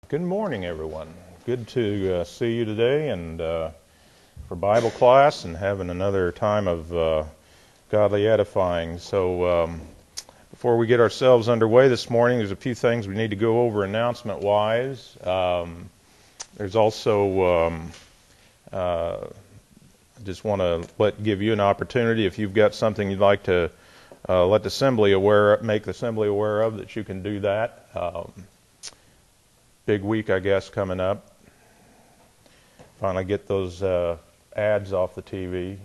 Good morning, everyone. Good to see you today and for Bible class and having another time of godly edifying. So before we get ourselves underway this morning, there's a few things we need to go over announcement-wise. There's also I just want to give you an opportunity if you've got something you'd like to make the assembly aware of, that you can do that. Big week, I guess, coming up. Finally get those ads off the TV.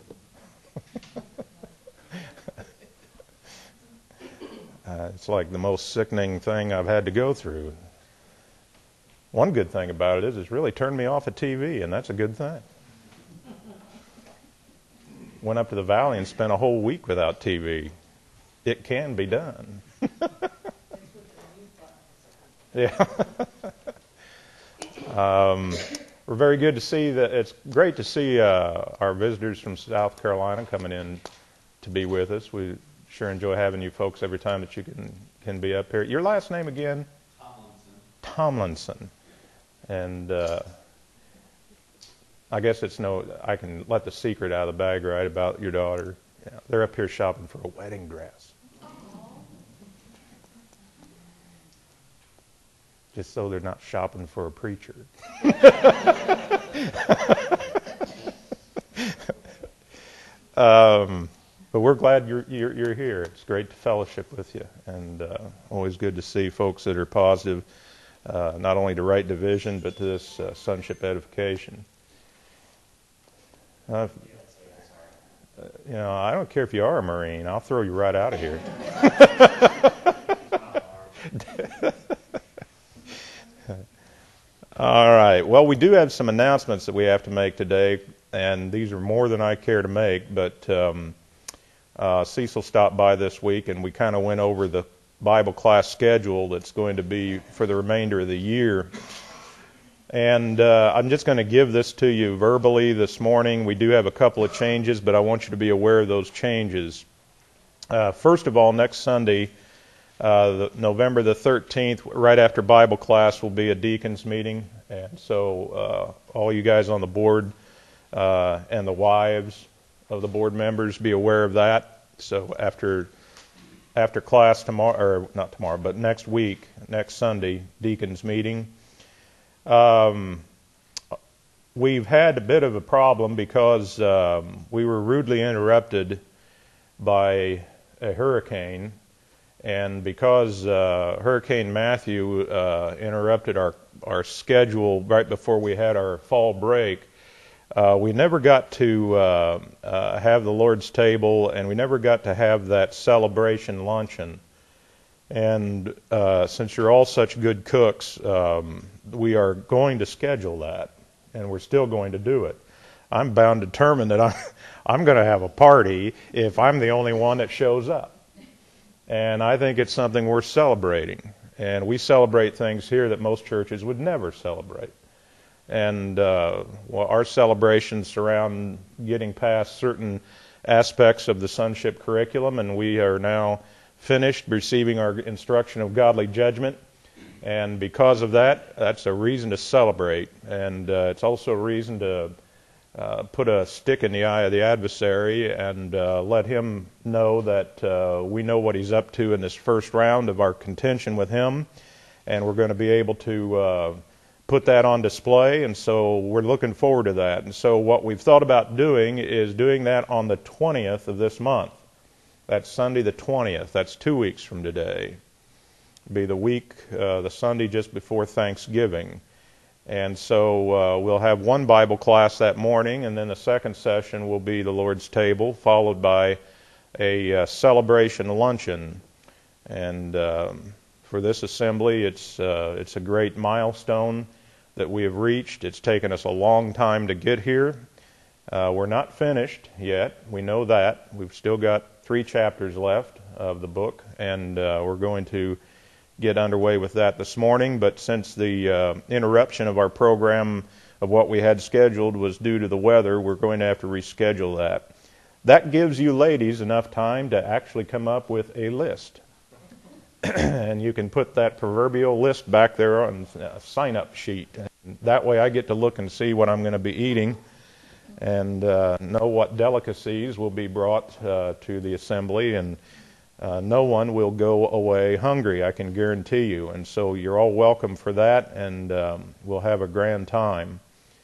It's like the most sickening thing I've had to go through. One good thing about it is it's really turned me off of TV, and that's a good thing. Went up to the valley and spent a whole week without TV. It can be done. Yeah. We're very good to see that. It's great to see our visitors from South Carolina coming in to be with us. We sure enjoy having you folks every time that you can be up here. Your last name again? Tomlinson. And I guess I can let the secret out of the bag, right, about your daughter. Yeah, they're up here shopping for a wedding dress. Just so they're not shopping for a preacher. But we're glad you're here. It's great to fellowship with you, and always good to see folks that are positive, not only to Right Division, but to this sonship edification. I don't care if you are a Marine. I'll throw you right out of here. All right. Well, we do have some announcements that we have to make today, and these are more than I care to make, but Cecil stopped by this week, and we kind of went over the Bible class schedule that's going to be for the remainder of the year. And I'm just going to give this to you verbally this morning. We do have a couple of changes, but I want you to be aware of those changes. First of all, next Sunday, November the 13th, right after Bible class, will be a deacons meeting. And so all you guys on the board and the wives of the board members, be aware of that. So after class tomorrow, or not tomorrow, but next week, next Sunday, deacons meeting. We've had a bit of a problem because we were rudely interrupted by a hurricane. And because Hurricane Matthew interrupted our schedule right before we had our fall break, we never got to have the Lord's table, and we never got to have that celebration luncheon. And since you're all such good cooks, we are going to schedule that, and we're still going to do it. I'm bound determined that I'm going to have a party if I'm the only one that shows up. And I think it's something worth celebrating. And we celebrate things here that most churches would never celebrate. And our celebrations surround getting past certain aspects of the sonship curriculum, and we are now finished receiving our instruction of godly judgment. And because of that, that's a reason to celebrate. And it's also a reason to put a stick in the eye of the adversary and let him know that we know what he's up to in this first round of our contention with him, and we're going to be able to put that on display, and so we're looking forward to that. And so what we've thought about doing is doing that on the 20th of this month. That's Sunday the 20th. That's 2 weeks from today. It'll be the week, the Sunday just before Thanksgiving. And so we'll have one Bible class that morning, and then the second session will be the Lord's table, followed by a celebration luncheon. And for this assembly, it's a great milestone that we have reached. It's taken us a long time to get here. We're not finished yet. We know that. We've still got 3 chapters left of the book, and we're going to get underway with that this morning. But since the interruption of our program of what we had scheduled was due to the weather, we're going to have to reschedule that. That gives you ladies enough time to actually come up with a list and you can put that proverbial list back there on a sign-up sheet. And that way I get to look and see what I'm going to be eating and know what delicacies will be brought to the assembly, and no one will go away hungry, I can guarantee you. And so you're all welcome for that, and we'll have a grand time.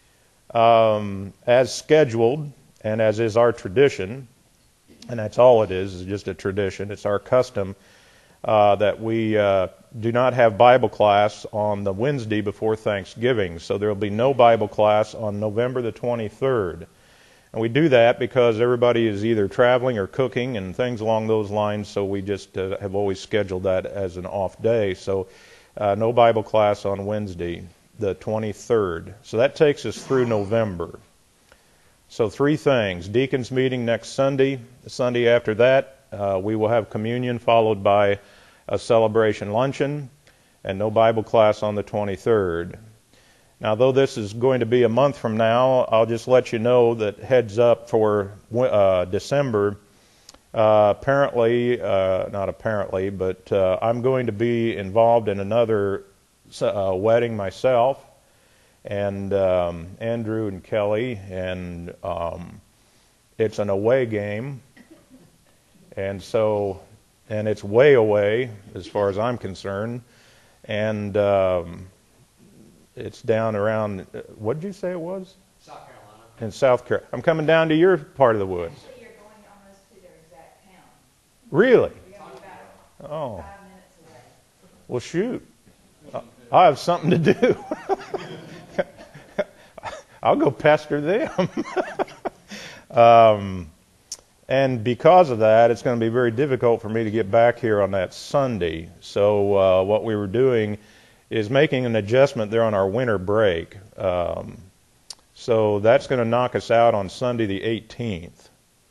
As scheduled, and as is our tradition, and that's all it is just a tradition, it's our custom that we do not have Bible class on the Wednesday before Thanksgiving. So there will be no Bible class on November the 23rd. And we do that because everybody is either traveling or cooking and things along those lines, so we just have always scheduled that as an off day. So no Bible class on Wednesday, the 23rd. So that takes us through November. So three things. Deacons meeting next Sunday. The Sunday after that, we will have communion followed by a celebration luncheon, and no Bible class on the 23rd. Now, though this is going to be a month from now, I'll just let you know that heads up for December, not apparently, but I'm going to be involved in another wedding myself, and Andrew and Kelly, and it's an away game, and it's way away as far as I'm concerned, and it's down around, what did you say it was? South Carolina. In South Carolina. I'm coming down to your part of the woods. Actually, you're going almost to their exact town. Really? You're going to be about Oh. 5 minutes away. Well, shoot. I have something to do. I'll go pester them. And because of that, it's going to be very difficult for me to get back here on that Sunday. So what we were doing is making an adjustment there on our winter break. So that's going to knock us out on Sunday the 18th.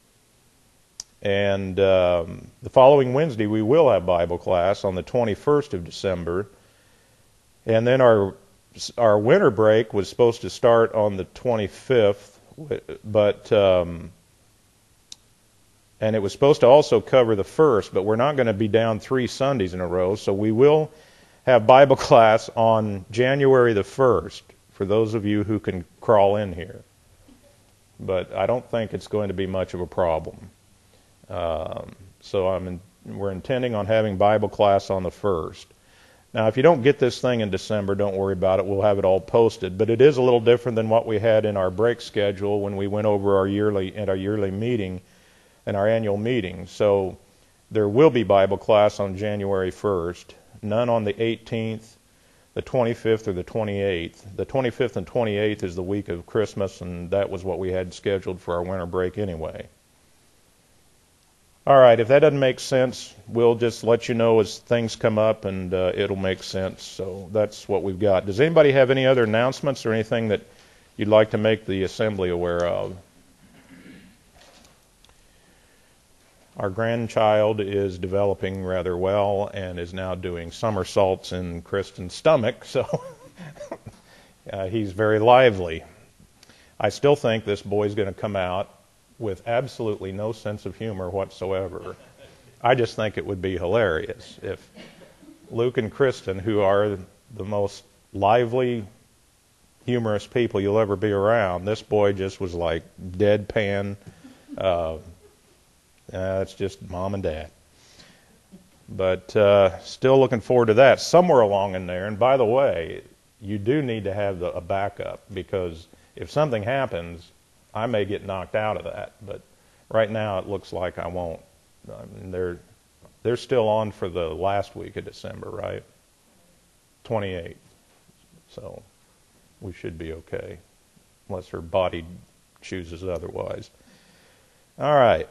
And the following Wednesday, we will have Bible class on the 21st of December. And then our winter break was supposed to start on the 25th, but and it was supposed to also cover the 1st, but we're not going to be down 3 Sundays in a row, so we will have Bible class on January the 1st for those of you who can crawl in here. But I don't think it's going to be much of a problem. So we're intending on having Bible class on the 1st. Now, if you don't get this thing in December, don't worry about it. We'll have it all posted. But it is a little different than what we had in our break schedule when we went over our yearly meeting and our annual meeting. So there will be Bible class on January 1st, none on the 18th, the 25th, or the 28th. The 25th and 28th is the week of Christmas, and that was what we had scheduled for our winter break anyway. All right, if that doesn't make sense, we'll just let you know as things come up, and it'll make sense. So that's what we've got. Does anybody have any other announcements or anything that you'd like to make the assembly aware of? Our grandchild is developing rather well and is now doing somersaults in Kristen's stomach, so he's very lively. I still think this boy's going to come out with absolutely no sense of humor whatsoever. I just think it would be hilarious if Luke and Kristen, who are the most lively, humorous people you'll ever be around, this boy just was like deadpan. It's just mom and dad. But still looking forward to that somewhere along in there. And by the way, you do need to have a backup, because if something happens, I may get knocked out of that. But right now it looks like I won't. I mean, they're still on for the last week of December, right? 28th. So we should be okay, unless her body chooses otherwise. All right.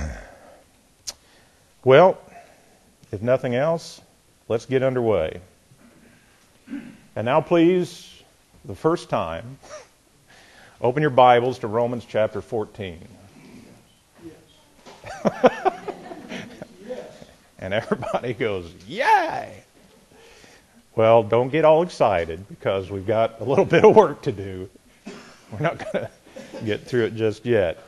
Well, if nothing else, let's get underway. And now, please, the first time, open your Bibles to Romans chapter 14. Yes. And everybody goes, yay! Well, don't get all excited, because we've got a little bit of work to do. We're not going to get through it just yet.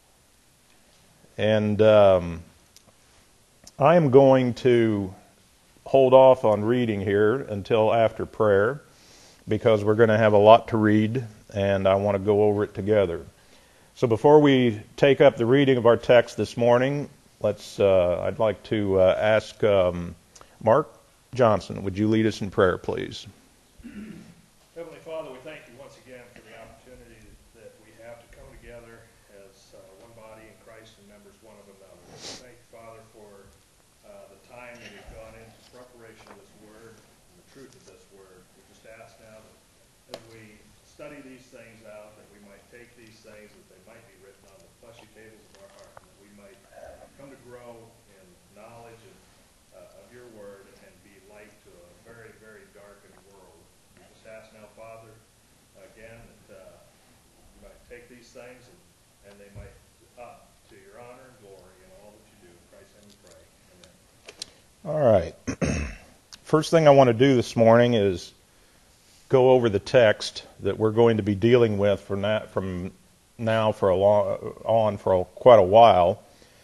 And I am going to hold off on reading here until after prayer because we're going to have a lot to read, and I want to go over it together. So before we take up the reading of our text this morning, I'd like to ask Mark Johnson, would you lead us in prayer, please? Heavenly Father, we thank you once again for the opportunity that we have to come together as one body in Christ and members one of another. We thank you, Father, for the time that we've gone into preparation of this word and the truth of this word. We just ask now that as we study these things out, that we might take these things, that they might be written on the fleshy tables of our heart, and that we might come to grow in knowledge of your word and be light to a very, very darkened world. We just ask now, Father, again, that you might take these things and they might up to your honor and glory in all that you do. In Christ's name we pray. Amen. All right. First thing I want to do this morning is go over the text that we're going to be dealing with from now for quite a while.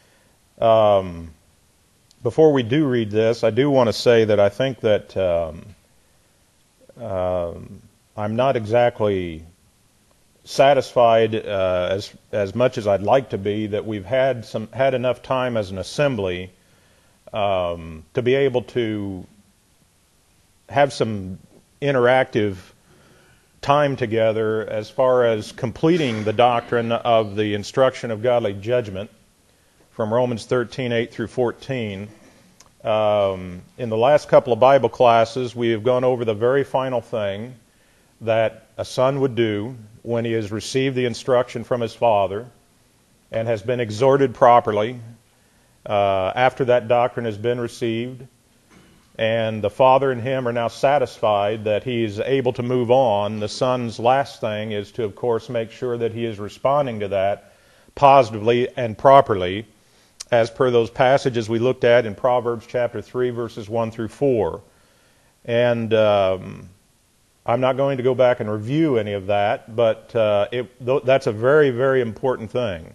Before we do read this, I do want to say that I think that I'm not exactly satisfied as much as I'd like to be that we've had enough time as an assembly to be able to have some interactive time together as far as completing the doctrine of the instruction of godly judgment from Romans 13:8 through 14. In the last couple of Bible classes, we have gone over the very final thing that a son would do when he has received the instruction from his father and has been exhorted properly after that doctrine has been received, and the father and him are now satisfied that he is able to move on. The son's last thing is to, of course, make sure that he is responding to that positively and properly, as per those passages we looked at in Proverbs chapter 3, verses 1 through 4. And I'm not going to go back and review any of that, but that's a very, very important thing.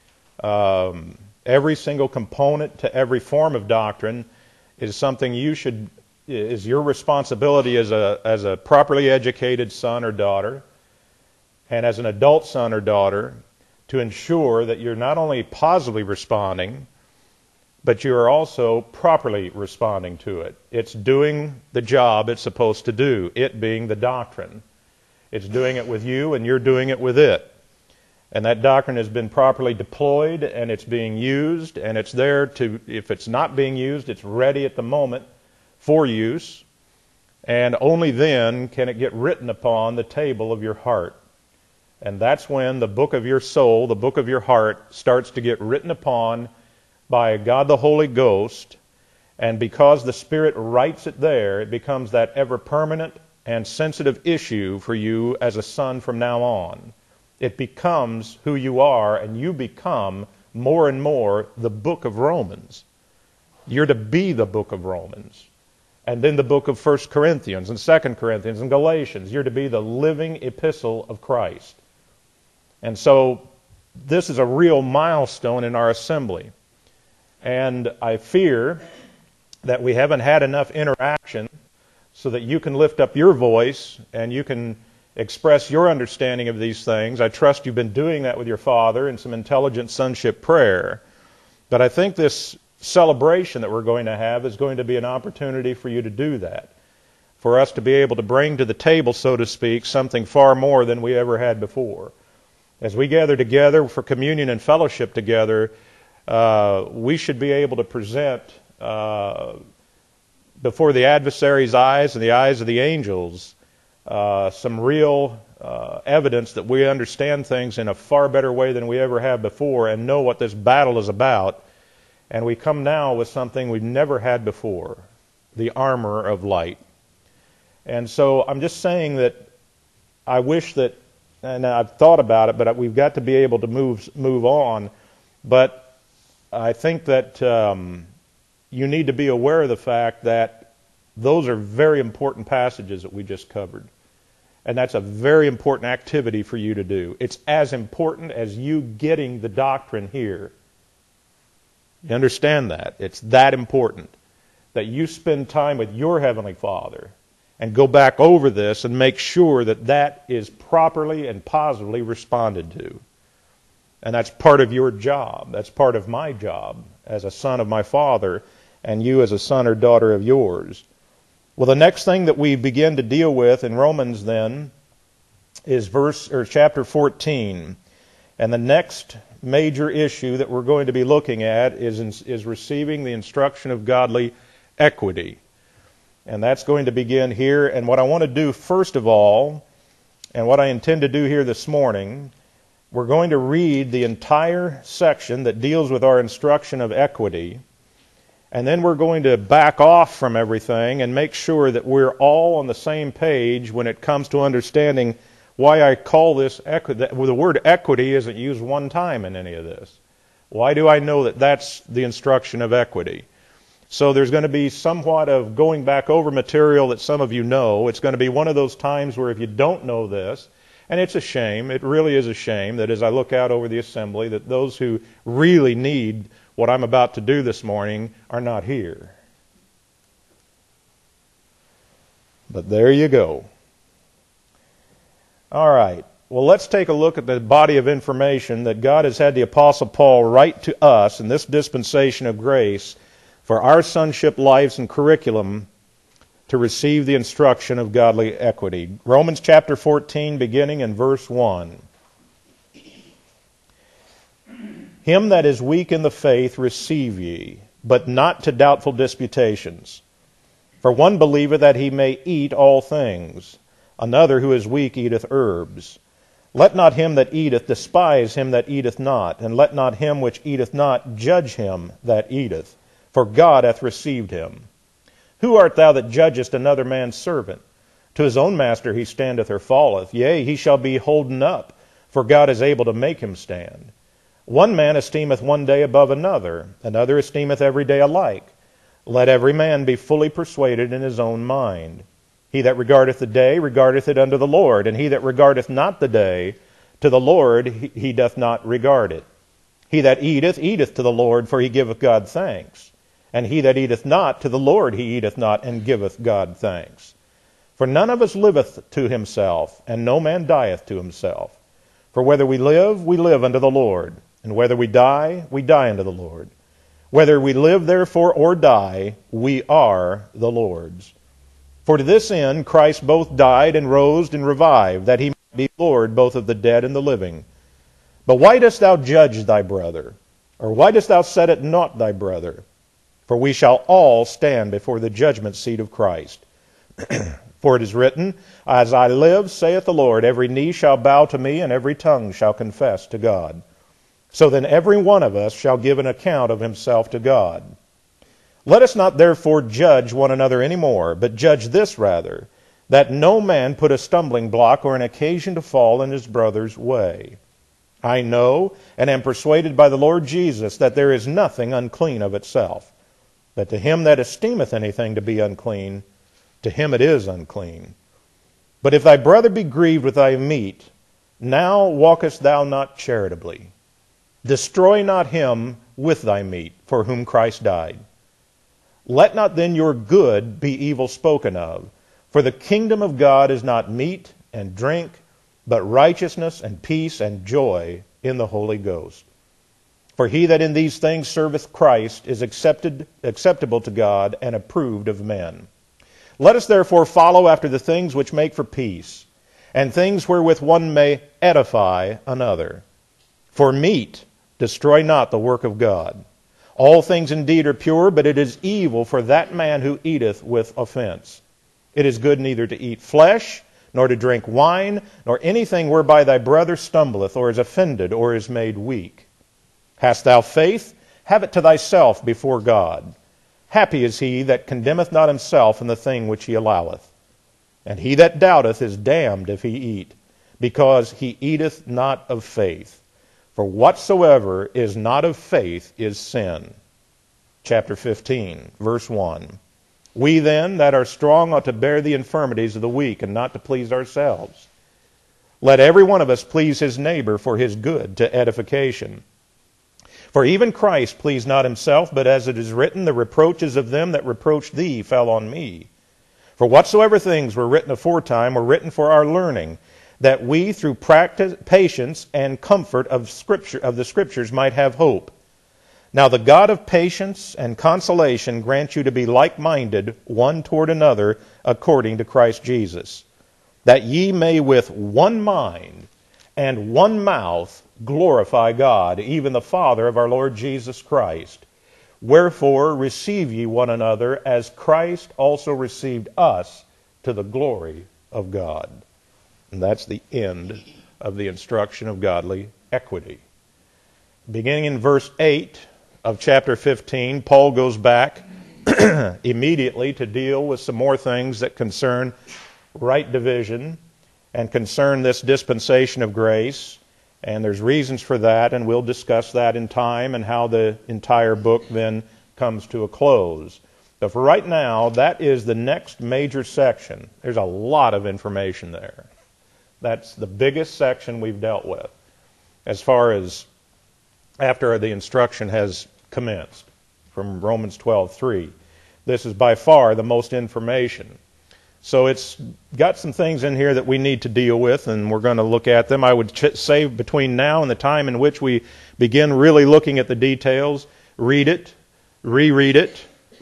Every single component to every form of doctrine is something is your responsibility as a properly educated son or daughter, and as an adult son or daughter, to ensure that you're not only positively responding, but you are also properly responding to it. It's doing the job it's supposed to do, it being the doctrine. It's doing it with you, and you're doing it with it. And that doctrine has been properly deployed, and it's being used, and it's there to, if it's not being used, it's ready at the moment for use, and only then can it get written upon the table of your heart. And that's when the book of your soul, the book of your heart, starts to get written upon by God the Holy Ghost, and because the Spirit writes it there, it becomes that ever-permanent and sensitive issue for you as a son from now on. It becomes who you are, and you become more and more the book of Romans. You're to be the book of Romans. And then the book of 1 Corinthians and 2 Corinthians and Galatians. You're to be the living epistle of Christ. And so this is a real milestone in our assembly. And I fear that we haven't had enough interaction so that you can lift up your voice and you can express your understanding of these things. I trust you've been doing that with your father in some intelligent sonship prayer. But I think this celebration that we're going to have is going to be an opportunity for you to do that, for us to be able to bring to the table, so to speak, something far more than we ever had before. As we gather together for communion and fellowship together, we should be able to present before the adversary's eyes and the eyes of the angels some real evidence that we understand things in a far better way than we ever have before and know what this battle is about. And we come now with something we've never had before, the armor of light. And so I'm just saying that I wish that, and I've thought about it, but we've got to be able to move on. But I think that you need to be aware of the fact that those are very important passages that we just covered. And that's a very important activity for you to do. It's as important as you getting the doctrine here. You understand that? It's that important. that you spend time with your Heavenly Father and go back over this and make sure that that is properly and positively responded to. And that's part of your job. That's part of my job as a son of my Father, and you as a son or daughter of yours. Well, the next thing that we begin to deal with in Romans then is chapter 14. And the next major issue that we're going to be looking at is receiving the instruction of godly equity. And that's going to begin here. And what I want to do first of all, and what I intend to do here this morning, we're going to read the entire section that deals with our instruction of equity. And then we're going to back off from everything and make sure that we're all on the same page when it comes to understanding why I call this equity. The word equity isn't used one time in any of this. Why do I know that that's the instruction of equity? So there's going to be somewhat of going back over material that some of you know. It's going to be one of those times where if you don't know this, and it's a shame, it really is a shame that as I look out over the assembly that those who really need what I'm about to do this morning are not here. But there you go. All right. Well, let's take a look at the body of information that God has had the Apostle Paul write to us in this dispensation of grace for our sonship lives and curriculum to receive the instruction of godly equity. Romans chapter 14, beginning in verse 1. Him that is weak in the faith receive ye, but not to doubtful disputations. For one believeth that he may eat all things, another who is weak eateth herbs. Let not him that eateth despise him that eateth not, and let not him which eateth not judge him that eateth, for God hath received him. Who art thou that judgest another man's servant? To his own master he standeth or falleth, yea, he shall be holden up, for God is able to make him stand. One man esteemeth one day above another, another esteemeth every day alike. Let every man be fully persuaded in his own mind. He that regardeth the day regardeth it unto the Lord, and he that regardeth not the day to the Lord he doth not regard it. He that eateth, eateth to the Lord, for he giveth God thanks. And he that eateth not, to the Lord he eateth not, and giveth God thanks. For none of us liveth to himself, and no man dieth to himself. For whether we live unto the Lord, and whether we die unto the Lord. Whether we live therefore or die, we are the Lord's. For to this end Christ both died and rose and revived, that he might be Lord both of the dead and the living. But why dost thou judge thy brother? Or why dost thou set at naught thy brother? For we shall all stand before the judgment seat of Christ. For it is written, As I live, saith the Lord, every knee shall bow to me, and every tongue shall confess to God. So then every one of us shall give an account of himself to God. Let us not therefore judge one another any more, but judge this rather, that no man put a stumbling block or an occasion to fall in his brother's way. I know and am persuaded by the Lord Jesus that there is nothing unclean of itself, but to him that esteemeth anything to be unclean, to him it is unclean. But if thy brother be grieved with thy meat, now walkest thou not charitably. Destroy not him with thy meat, for whom Christ died. Let not then your good be evil spoken of, for the kingdom of God is not meat and drink, but righteousness and peace and joy in the Holy Ghost. For he that in these things serveth Christ is acceptable to God and approved of men. Let us therefore follow after the things which make for peace, and things wherewith one may edify another. For meat destroy not the work of God. All things indeed are pure, but it is evil for that man who eateth with offense. It is good neither to eat flesh, nor to drink wine, nor anything whereby thy brother stumbleth, or is offended, or is made weak. Hast thou faith? Have it to thyself before God. Happy is he that condemneth not himself in the thing which he alloweth. And he that doubteth is damned if he eat, because he eateth not of faith. For whatsoever is not of faith is sin. Chapter 15, verse 1. We then that are strong ought to bear the infirmities of the weak, and not to please ourselves. Let every one of us please his neighbor for his good to edification. For even Christ pleased not himself, but as it is written, the reproaches of them that reproached thee fell on me. For whatsoever things were written aforetime were written for our learning, that we through practice, patience and comfort of the Scriptures might have hope. Now the God of patience and consolation grant you to be like-minded one toward another according to Christ Jesus, that ye may with one mind and one mouth glorify God, even the Father of our Lord Jesus Christ. Wherefore receive ye one another, as Christ also received us to the glory of God. And that's the end of the instruction of godly equity. Beginning in verse 8 of chapter 15, Paul goes back immediately to deal with some more things that concern right division and concern this dispensation of grace. And there's reasons for that, and we'll discuss that in time and how the entire book then comes to a close. But for right now, that is the next major section. There's a lot of information there. That's the biggest section we've dealt with as far as after the instruction has commenced from Romans 12:3. This is by far the most information. So it's got some things in here that we need to deal with, and we're going to look at them. I would say between now and the time in which we begin really looking at the details, read it, reread it,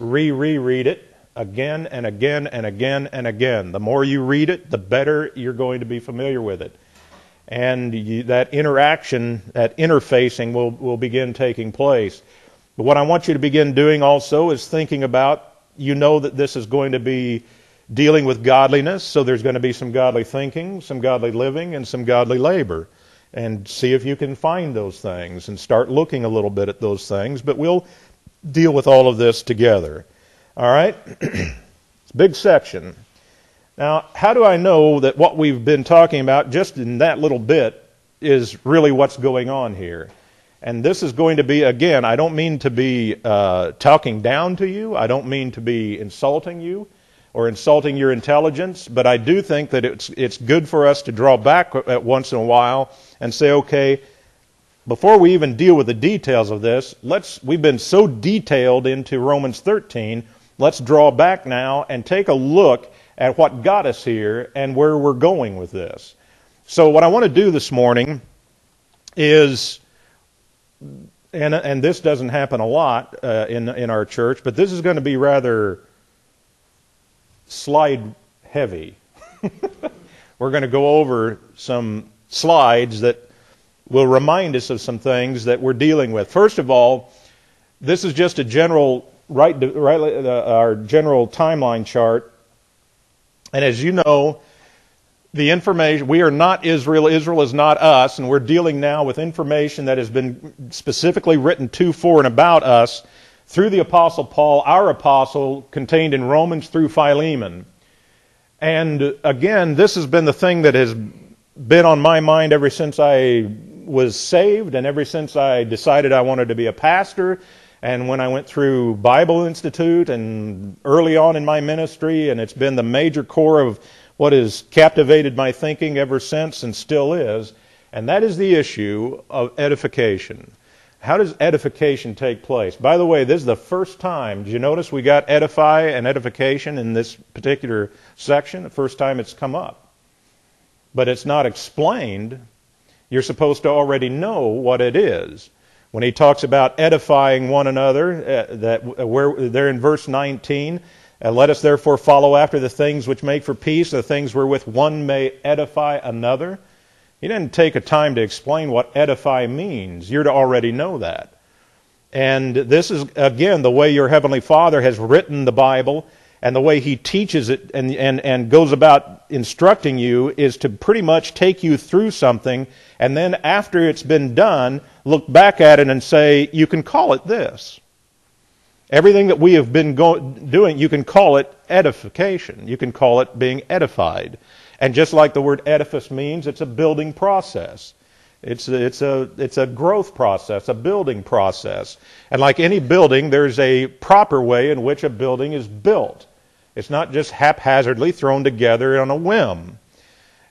reread it, again and again and again and again. The more you read it, the better you're going to be familiar with it. And that interaction, that interfacing will begin taking place. But what I want you to begin doing also is thinking about, you know that this is going to be dealing with godliness, so there's going to be some godly thinking, some godly living, and some godly labor. And see if you can find those things and start looking a little bit at those things. But we'll deal with all of this together. All right? It's a big section. Now, how do I know that what we've been talking about just in that little bit is really what's going on here? And this is going to be, again, I don't mean to be talking down to you. I don't mean to be insulting you or insulting your intelligence, but I do think that it's good for us to draw back once in a while and say, okay, before we even deal with the details of this, we've been so detailed into Romans 13, let's draw back now and take a look at what got us here and where we're going with this. So what I want to do this morning is, and this doesn't happen a lot in our church, but this is going to be rather slide heavy. We're going to go over some slides that will remind us of some things that we're dealing with. First of all, this is just a general our general timeline chart. And as you know, the information, we are not Israel, Israel is not us, and we're dealing now with information that has been specifically written to, for, and about us through the Apostle Paul, our apostle, contained in Romans through Philemon. And again, this has been the thing that has been on my mind ever since I was saved and ever since I decided I wanted to be a pastor, and when I went through Bible Institute and early on in my ministry, and it's been the major core of what has captivated my thinking ever since and still is, and that is the issue of edification. How does edification take place? By the way, this is the first time, did you notice we got edify and edification in this particular section? The first time it's come up. But it's not explained. You're supposed to already know what it is. When he talks about edifying one another, there in verse 19, let us therefore follow after the things which make for peace, the things wherewith one may edify another. He didn't take a time to explain what edify means. You're to already know that. And this is, again, the way your Heavenly Father has written the Bible, and the way He teaches it and goes about instructing you is to pretty much take you through something, and then after it's been done, look back at it and say, you can call it this. Everything that we have been doing, you can call it edification. You can call it being edified. And just like the word edifice means, it's a building process. It's a growth process, a building process. And like any building, there's a proper way in which a building is built. It's not just haphazardly thrown together on a whim.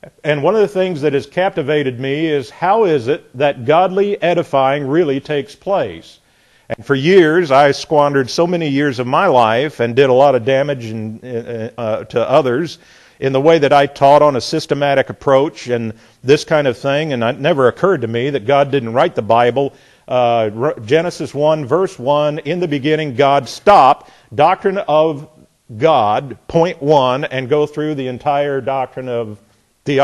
And one of the things that has captivated me is how is it that godly edifying really takes place? And for years, I squandered so many years of my life and did a lot of damage to others in the way that I taught on a systematic approach and this kind of thing. And it never occurred to me that God didn't write the Bible. Genesis 1, verse 1, in the beginning, God, stop, doctrine of God, point 1, and go through the entire doctrine of the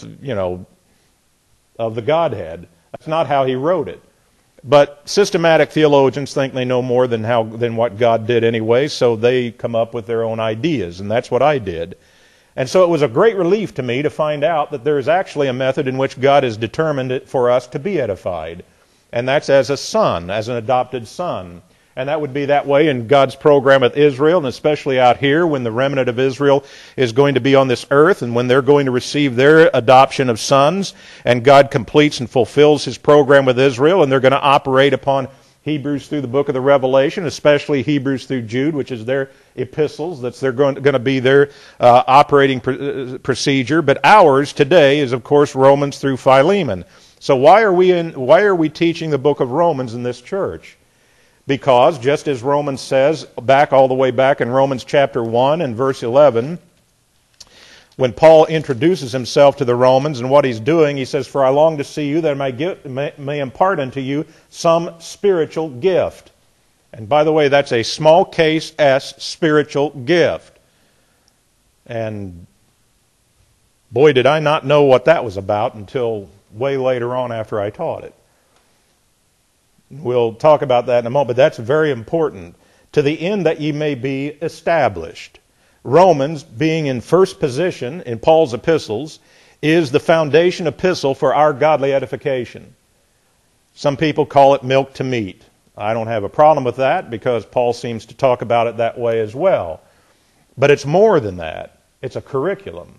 Godhead. That's not how he wrote it. But systematic theologians think they know more than what God did anyway, so they come up with their own ideas, and that's what I did. And so it was a great relief to me to find out that there is actually a method in which God has determined it for us to be edified. And that's as a son, as an adopted son. And that would be that way in God's program with Israel, and especially out here when the remnant of Israel is going to be on this earth and when they're going to receive their adoption of sons, and God completes and fulfills His program with Israel, and they're going to operate upon Hebrews through the book of the Revelation, especially Hebrews through Jude, which is their epistles. They're going to be their operating procedure. But ours today is, of course, Romans through Philemon. So why are we teaching the book of Romans in this church? Because, just as Romans says, all the way back in Romans chapter 1 and verse 11, when Paul introduces himself to the Romans and what he's doing, he says, "For I long to see you, that I may impart unto you some spiritual gift." And by the way, that's a small case S, spiritual gift. And boy, did I not know what that was about until way later on after I taught it. We'll talk about that in a moment, but that's very important. To the end that ye may be established. Romans, being in first position in Paul's epistles, is the foundation epistle for our godly edification. Some people call it milk to meat. I don't have a problem with that because Paul seems to talk about it that way as well. But it's more than that. It's a curriculum.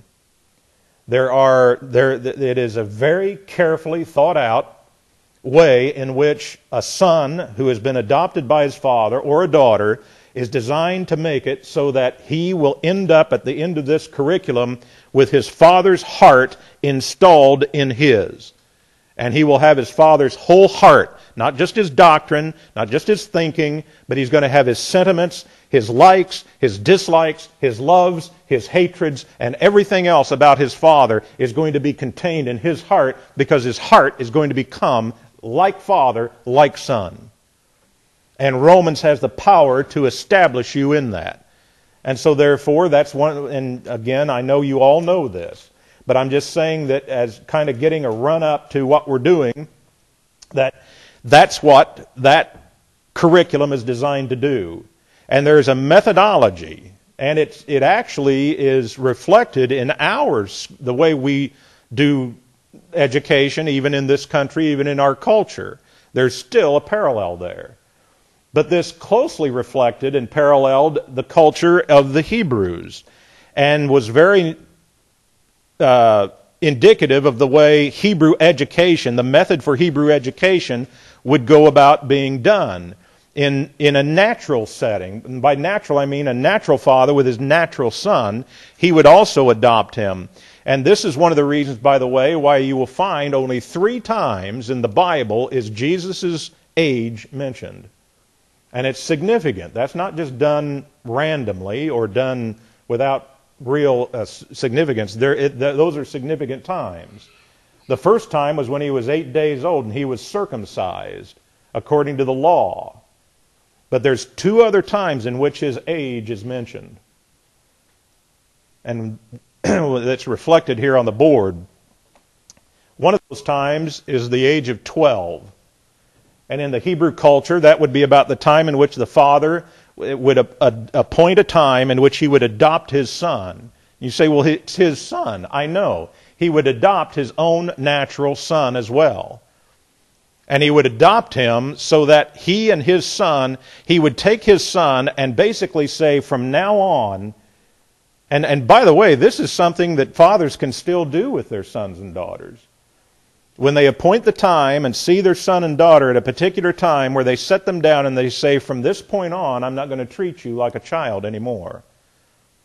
It is a very carefully thought out way in which a son who has been adopted by his father or a daughter is designed to make it so that he will end up at the end of this curriculum with his father's heart installed in his. And he will have his father's whole heart, not just his doctrine, not just his thinking, but he's going to have his sentiments, his likes, his dislikes, his loves, his hatreds, and everything else about his father is going to be contained in his heart, because his heart is going to become like father, like son. And Romans has the power to establish you in that. And so therefore, that's one, and again, I know you all know this, but I'm just saying that as kind of getting a run up to what we're doing, that's what that curriculum is designed to do. And there's a methodology, and it actually is reflected in ours, the way we do education, even in this country, even in our culture. There's still a parallel there. But this closely reflected and paralleled the culture of the Hebrews and was very indicative of the way Hebrew education, the method for Hebrew education, would go about being done in a natural setting. And by natural, I mean a natural father with his natural son. He would also adopt him. And this is one of the reasons, by the way, why you will find only 3 times in the Bible is Jesus' age mentioned. And it's significant. That's not just done randomly or done without real significance. Those are significant times. The first time was when he was 8 days old and he was circumcised according to the law. But there's 2 other times in which his age is mentioned. And that's reflected here on the board. One of those times is the age of 12. And in the Hebrew culture, that would be about the time in which the father would appoint a time in which he would adopt his son. You say, well, it's his son. I know. He would adopt his own natural son as well. And he would adopt him so that he and his son, he would take his son and basically say, from now on, and by the way, this is something that fathers can still do with their sons and daughters. When they appoint the time and see their son and daughter at a particular time where they set them down and they say, from this point on, I'm not going to treat you like a child anymore.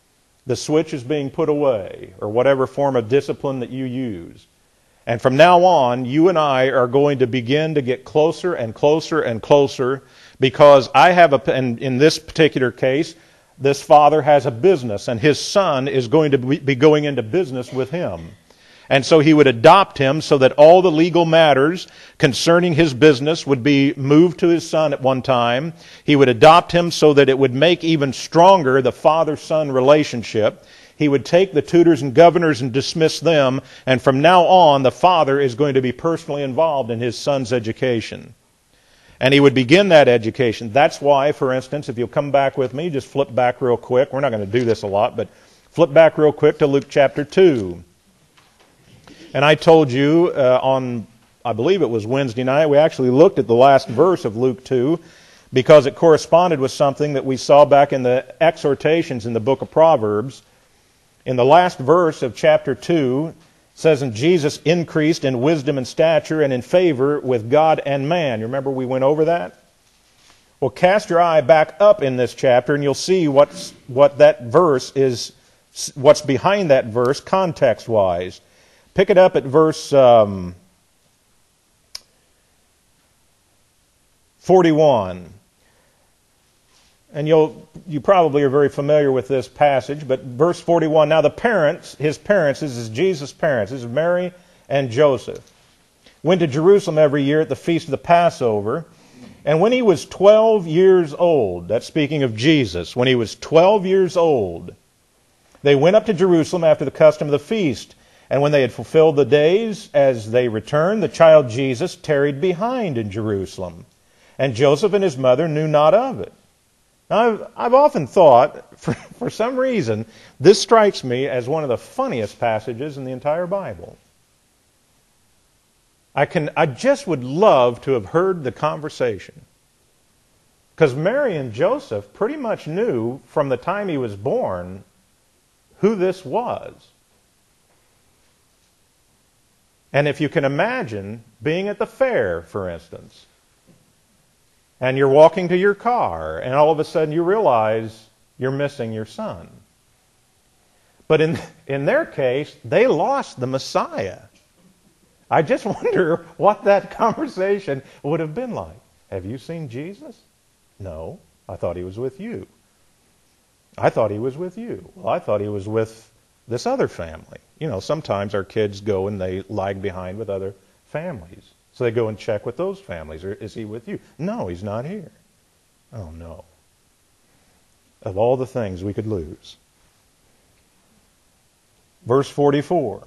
The switch is being put away, or whatever form of discipline that you use. And from now on, you and I are going to begin to get closer and closer and closer, because and in this particular case, this father has a business, and his son is going to be going into business with him. And so he would adopt him so that all the legal matters concerning his business would be moved to his son at one time. He would adopt him so that it would make even stronger the father-son relationship. He would take the tutors and governors and dismiss them, and from now on, the father is going to be personally involved in his son's education. And he would begin that education. That's why, for instance, if you'll come back with me, just flip back real quick. We're not going to do this a lot, but flip back real quick to Luke chapter 2. And I told you on, I believe it was Wednesday night, we actually looked at the last verse of Luke 2 because it corresponded with something that we saw back in the exhortations in the book of Proverbs. In the last verse of chapter 2, it says, "And Jesus increased in wisdom and stature and in favor with God and man." You remember we went over that? Well, cast your eye back up in this chapter and you'll see what that verse is, what's behind that verse context-wise. Pick it up at verse 41. And you probably are very familiar with this passage, but verse 41, "Now the parents, his parents," this is Jesus' parents, this is Mary and Joseph, "went to Jerusalem every year at the feast of the Passover. And when he was 12 years old," that's speaking of Jesus, "when he was 12 years old, they went up to Jerusalem after the custom of the feast. And when they had fulfilled the days, as they returned, the child Jesus tarried behind in Jerusalem. And Joseph and his mother knew not of it." Now, I've often thought, for some reason, this strikes me as one of the funniest passages in the entire Bible. I just would love to have heard the conversation. Because Mary and Joseph pretty much knew from the time he was born who this was. And if you can imagine being at the fair, for instance, and you're walking to your car, and all of a sudden you realize you're missing your son. But in their case, they lost the Messiah. I just wonder what that conversation would have been like. "Have you seen Jesus?" "No, I thought he was with you." "I thought he was with you." "Well, I thought he was with this other family." You know, sometimes our kids go and they lag behind with other families. So they go and check with those families. Or, "Is he with you?" "No, he's not here." Oh, no. Of all the things we could lose. Verse 44.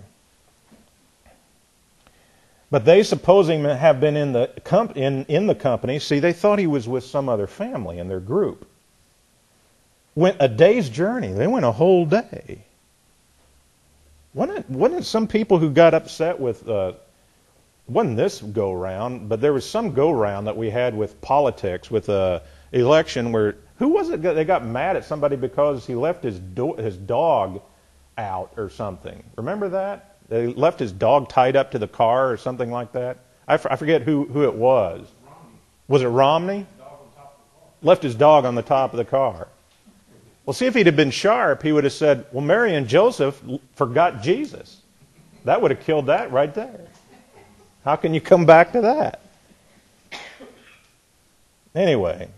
"But they, supposing him to have been in the company," see, they thought he was with some other family in their group, "went a day's journey." They went a whole day. Wasn't it some people who got upset with, wasn't this go-round, but there was some go-round that we had with politics, with an election where, who was it? They got mad at somebody because he left his dog out or something. Remember that? They left his dog tied up to the car or something like that. I forget who it was. Was it Romney? Left his dog on the top of the car. Well, see, if he'd have been sharp, he would have said, "Well, Mary and Joseph forgot Jesus." That would have killed that right there. How can you come back to that? Anyway,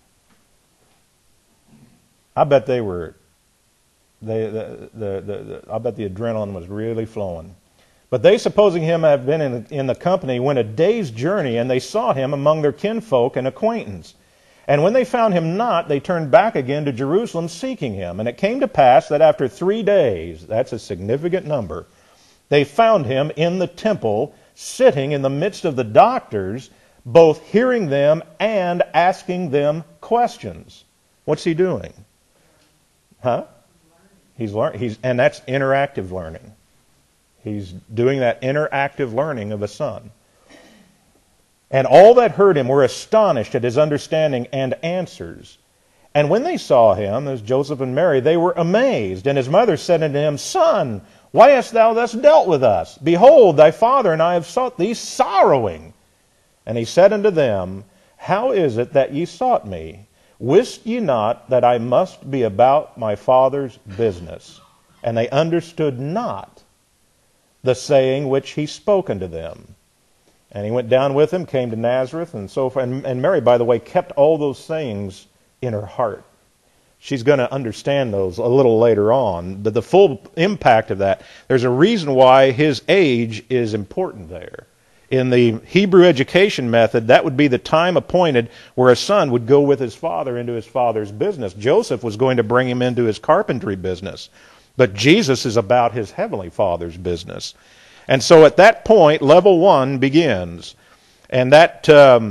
I bet they were. I bet the adrenaline was really flowing. "But they, supposing him to have been in the company, went a day's journey, and they sought him among their kinfolk and acquaintance. And when they found him not, they turned back again to Jerusalem seeking him. And it came to pass that after 3 days," that's a significant number, "they found him in the temple, sitting in the midst of the doctors, both hearing them and asking them questions." What's he doing? Huh? He's learning. And that's interactive learning. He's doing that interactive learning of a son. "And all that heard him were astonished at his understanding and answers. And when they saw him," as Joseph and Mary, "they were amazed. And his mother said unto him, Son, why hast thou thus dealt with us? Behold, thy father and I have sought thee sorrowing. And he said unto them, How is it that ye sought me? Wist ye not that I must be about my Father's business? And they understood not the saying which he spoke unto them. And he went down with him, came to Nazareth, and so forth. And Mary, by the way, kept all those sayings in her heart. She's going to understand those a little later on. But the full impact of that, there's a reason why his age is important there. In the Hebrew education method, that would be the time appointed where a son would go with his father into his father's business. Joseph was going to bring him into his carpentry business. But Jesus is about his heavenly Father's business. And so at that point, level 1 begins. And that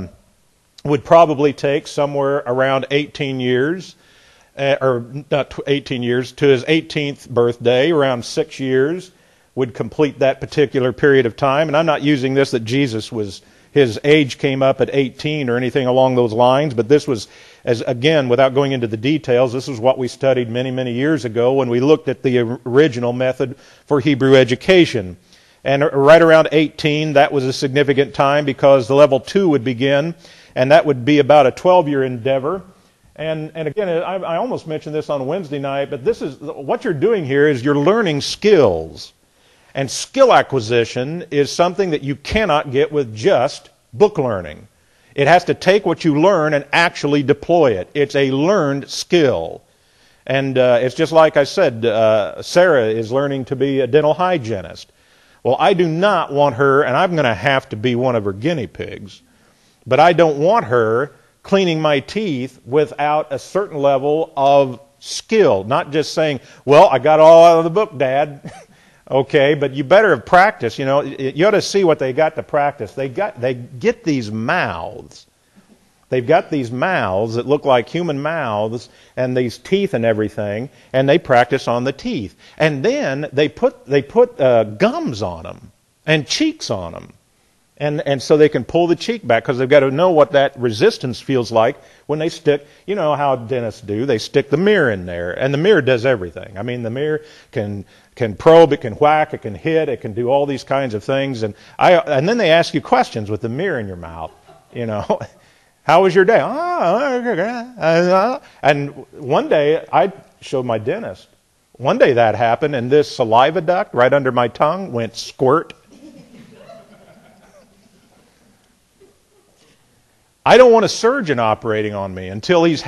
would probably take somewhere around 18 years, or not 18 years, to his 18th birthday, around 6 years, would complete that particular period of time. And I'm not using this that Jesus was, his age came up at 18 or anything along those lines, but this was, as again, without going into the details, this is what we studied many, many years ago when we looked at the original method for Hebrew education. And right around 18, that was a significant time because the level 2 would begin, and that would be about a 12-year endeavor. And again, I almost mentioned this on Wednesday night, but this is what you're doing here is you're learning skills. And skill acquisition is something that you cannot get with just book learning. It has to take what you learn and actually deploy it. It's a learned skill. And it's just like I said, Sarah is learning to be a dental hygienist. Well, I do not want her, and I'm going to have to be one of her guinea pigs, but I don't want her cleaning my teeth without a certain level of skill. Not just saying, well, I got it all out of the book, Dad. Okay, but you better have practiced. You know, you ought to see what they got to practice. They get these mouths. They've got these mouths that look like human mouths and these teeth and everything, and they practice on the teeth. And then they put gums on them and cheeks on them. And so they can pull the cheek back because they've got to know what that resistance feels like when they stick, you know how dentists do, they stick the mirror in there. And the mirror does everything. I mean, the mirror can probe, it can whack, it can hit, it can do all these kinds of things. And then they ask you questions with the mirror in your mouth, you know. How was your day? And one day, I showed my dentist. One day that happened, and this saliva duct right under my tongue went squirt. I don't want a surgeon operating on me until he's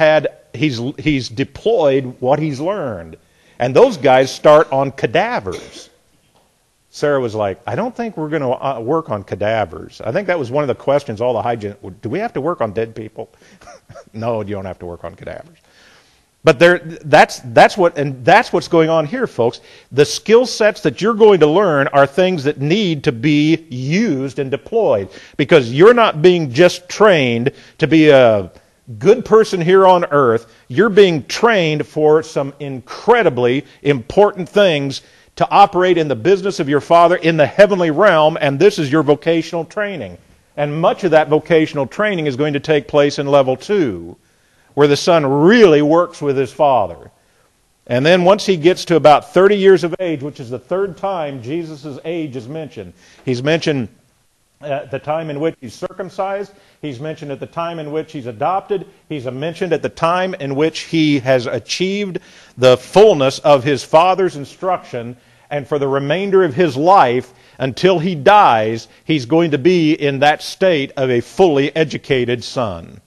deployed what he's learned. And those guys start on cadavers. Sarah was like, I don't think we're going to work on cadavers. I think that was one of the questions all the hygienists, do we have to work on dead people? No, you don't have to work on cadavers. But that's what's going on here, folks. The skill sets that you're going to learn are things that need to be used and deployed, because you're not being just trained to be a good person here on earth. You're being trained for some incredibly important things to operate in the business of your Father in the heavenly realm, and this is your vocational training. And much of that vocational training is going to take place in level 2, where the son really works with his father. And then once he gets to about 30 years of age, which is the third time Jesus' age is mentioned, he's mentioned at the time in which he's circumcised, he's mentioned at the time in which he's adopted, he's mentioned at the time in which he has achieved the fullness of his father's instruction, and for the remainder of his life, until he dies, he's going to be in that state of a fully educated son.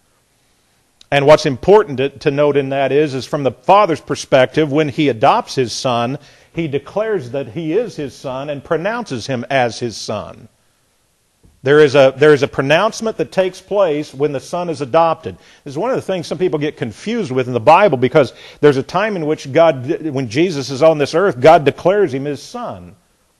And what's important to note in that is from the father's perspective, when he adopts his son, he declares that he is his son and pronounces him as his son. There is a pronouncement that takes place when the son is adopted. This is one of the things some people get confused with in the Bible, because there's a time in which when Jesus is on this earth, God declares him his son.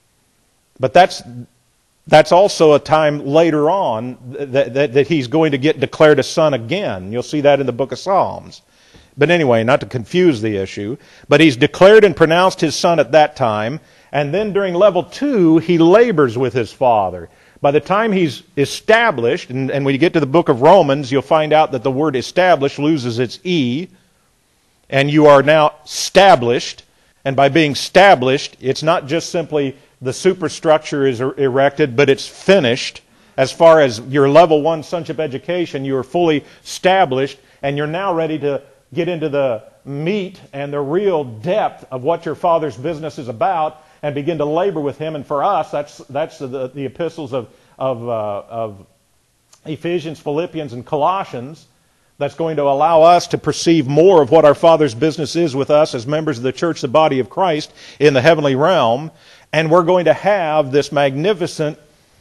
But that's also a time later on that he's going to get declared a son again. You'll see that in the book of Psalms. But anyway, not to confuse the issue, but he's declared and pronounced his son at that time, and then during level 2, he labors with his father. By the time he's established, and when you get to the book of Romans, you'll find out that the word established loses its E, and you are now established. And by being established, it's not just simply the superstructure is erected, but it's finished. As far as your level 1 sonship education, you are fully established, and you're now ready to get into the meat and the real depth of what your Father's business is about and begin to labor with Him. And for us, that's the epistles of Ephesians, Philippians, and Colossians. That's going to allow us to perceive more of what our Father's business is with us as members of the church, the body of Christ, in the heavenly realm. And we're going to have this magnificent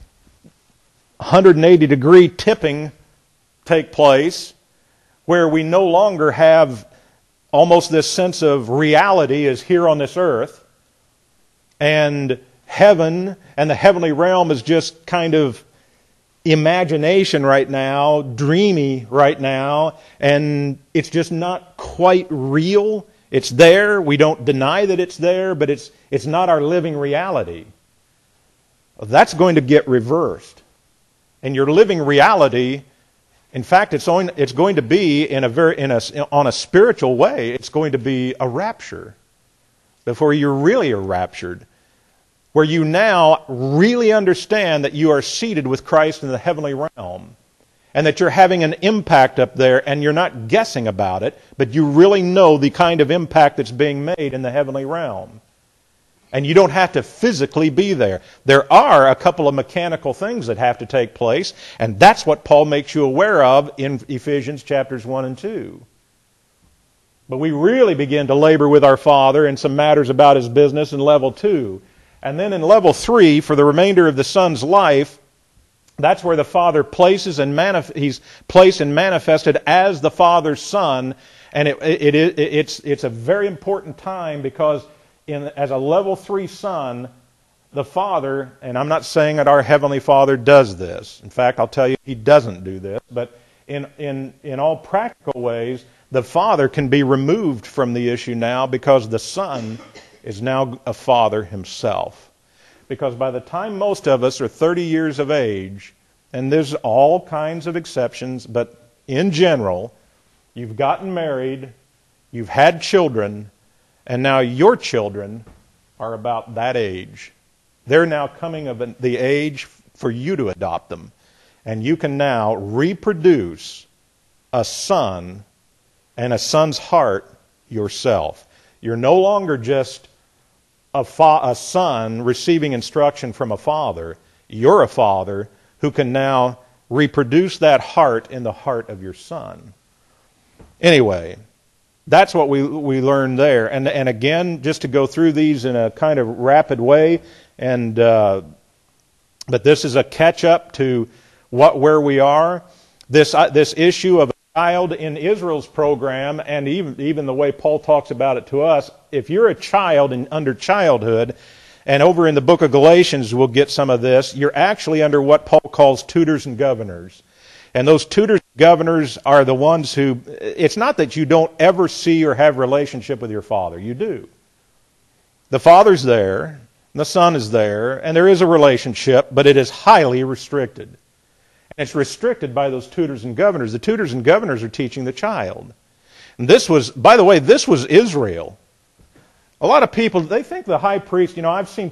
180-degree tipping take place, where we no longer have almost this sense of reality as here on this earth, and heaven and the heavenly realm is just kind of imagination right now, dreamy right now, and it's just not quite real. It's there. We don't deny that it's there, but it's not our living reality. That's going to get reversed. And your living reality, in fact, it's going to be on a spiritual way. It's going to be a rapture before you really are raptured, where you now really understand that you are seated with Christ in the heavenly realm, and that you're having an impact up there, and you're not guessing about it, but you really know the kind of impact that's being made in the heavenly realm. And you don't have to physically be there. There are a couple of mechanical things that have to take place, and that's what Paul makes you aware of in Ephesians chapters 1 and 2. But we really begin to labor with our Father in some matters about His business in level 2. And then in level 3, for the remainder of the Son's life, that's where the Father places and He's placed and manifested as the Father's Son. And it's a very important time, because as a level 3 Son, the Father, and I'm not saying that our Heavenly Father does this. In fact, I'll tell you, He doesn't do this. But in all practical ways, the Father can be removed from the issue now, because the Son is now a father himself. Because by the time most of us are 30 years of age, and there's all kinds of exceptions, but in general, you've gotten married, you've had children, and now your children are about that age. They're now coming of the age for you to adopt them. And you can now reproduce a son and a son's heart yourself. You're no longer just a son receiving instruction from a father. You're a father who can now reproduce that heart in the heart of your son. Anyway, that's what we learned there. And again, just to go through these in a kind of rapid way, but this is a catch-up to where we are. This issue of a child in Israel's program, and even the way Paul talks about it to us, if you're a child and under childhood, and over in the book of Galatians we'll get some of this, you're actually under what Paul calls tutors and governors. And those tutors and governors are the ones who, it's not that you don't ever see or have a relationship with your father. You do. The father's there, the son is there, and there is a relationship, but it is highly restricted. And it's restricted by those tutors and governors. The tutors and governors are teaching the child. And this was, by the way, this was Israel. A lot of people, they think the high priest, I've seen